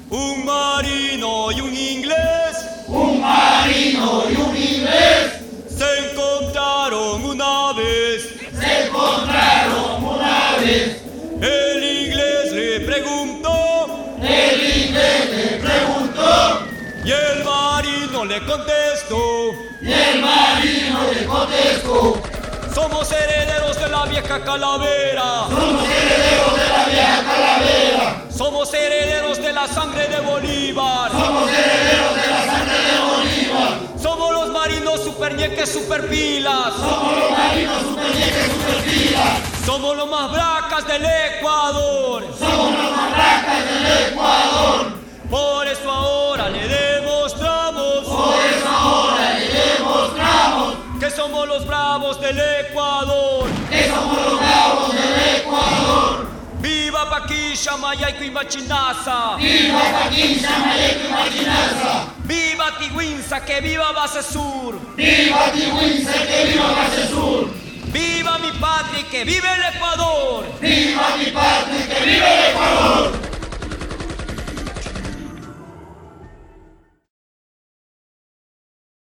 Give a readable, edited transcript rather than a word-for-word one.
Un marino y un inglés. Un marino y un inglés. Se encontraron una vez. Se encontraron una vez. El inglés le preguntó. El inglés le preguntó. Y el marino le contestó. Y el marino le contestó. Somos herederos de la vieja calavera. Somos herederos de la vieja calavera. Somos herederos de la sangre de Bolívar. Somos herederos de la sangre de Bolívar. Somos los marinos superñeques superpilas. Somos los marinos superñeques superpilas. Somos los más bracas del Ecuador. Somos los más bracas del Ecuador. Por eso ahora le demostramos. Por eso ahora le demostramos Que somos los bravos del Ecuador. que somos los bravos del Ecuador. ¡Viva Paquilla, Mayaico y Machinaza! ¡Viva Paquilla, Mayeco y Machinaza! ¡Viva Tigüinza, que viva Base Sur! ¡Viva Tigüinza, que viva Base Sur! ¡Viva mi patria y que vive el Ecuador! ¡Viva mi patria, que vive el Ecuador!